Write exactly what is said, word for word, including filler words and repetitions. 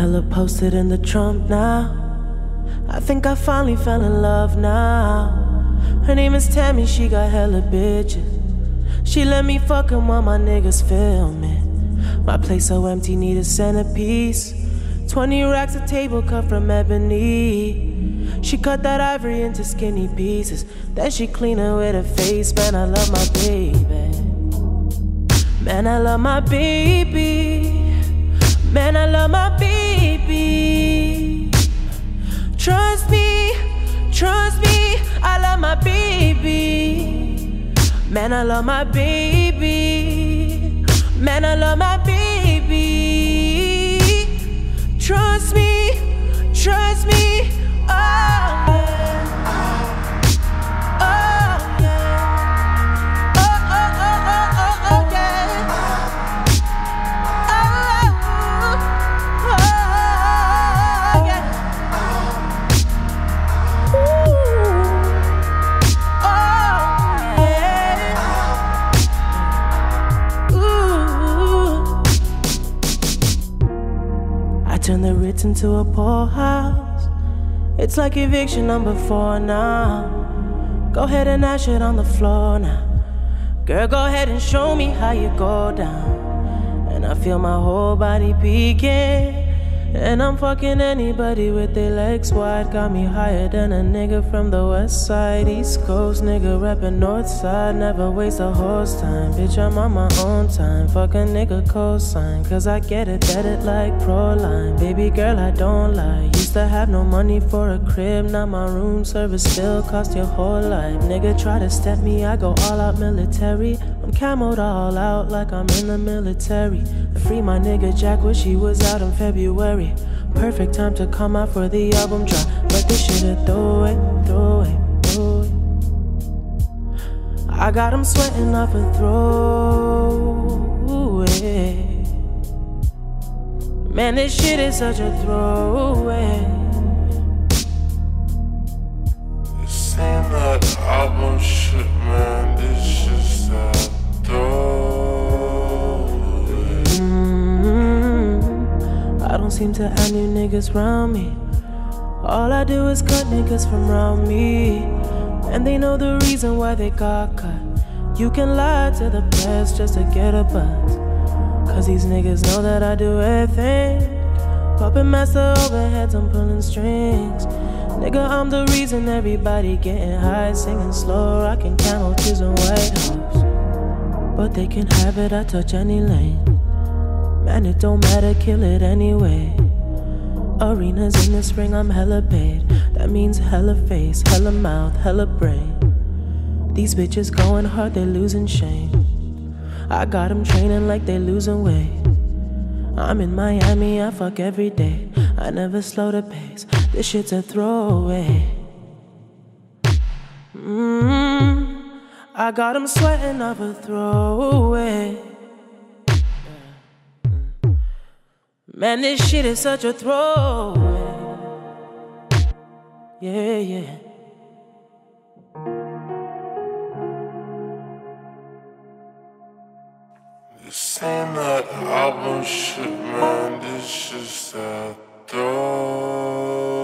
hella posted in the Trump now. I think I finally fell in love now. Her name is Tammy, she got hella bitches. She let me fuck him while my niggas filming. My place so empty, need a centerpiece. Twenty racks of table cut from ebony. She cut that ivory into skinny pieces. Then she clean her with her face. Man, I love my baby. Man, I love my baby. Man, I love my baby. Trust me, trust me, I love my baby. Man, I love my baby. Man, I love my baby. Trust me, trust me, oh yeah. Oh yeah. Oh, oh, oh, oh, oh, oh yeah. Oh, oh, yeah. Ooh. Oh yeah. Ooh. I turn the Ritz into a poorhouse. It's like eviction number four now. Go ahead and ash it on the floor now. Girl, go ahead and show me how you go down. And I feel my whole body peeking. And I'm fucking anybody with their legs wide. Got me higher than a nigga from the west side. East Coast nigga rapping north side. Never waste a horse time. Bitch, I'm on my own time. Fuck a nigga cosign. Cause I get it, bet it like Proline. Baby girl, I don't lie. Used to have no money for a crib. Now my room service still cost your whole life. Nigga try to step me, I go all out military. I'm camoed all out like I'm in the military. I free my nigga Jack when she was out in February. Perfect time to come out for the album drop. But this shit a throw it, throw it, throw it. I got him sweating off a throwaway. Man, this shit is such a throwaway. This ain't that album shit, man. This shit's that throwaway. Mm-hmm. I don't seem to have new niggas round me. All I do is cut niggas from round me. And they know the reason why they got cut. You can lie to the press just to get a buzz. Cause these niggas know that I do everything. Puppet master overheads, I'm pulling strings. Nigga, I'm the reason everybody getting high. Singing slow, rocking candles in White House. But they can have it, I touch any lane. Man, it don't matter, kill it anyway. Arenas in the spring, I'm hella paid. That means hella face, hella mouth, hella brain. These bitches going hard, they losing shame. I got them training like they losing weight. I'm in Miami, I fuck every day. I never slow the pace, this shit's a throwaway. Mmm, I got them sweating off a throwaway. Man, this shit is such a throwaway. Yeah, yeah. This ain't that album shit, man. This shit's that throwaway.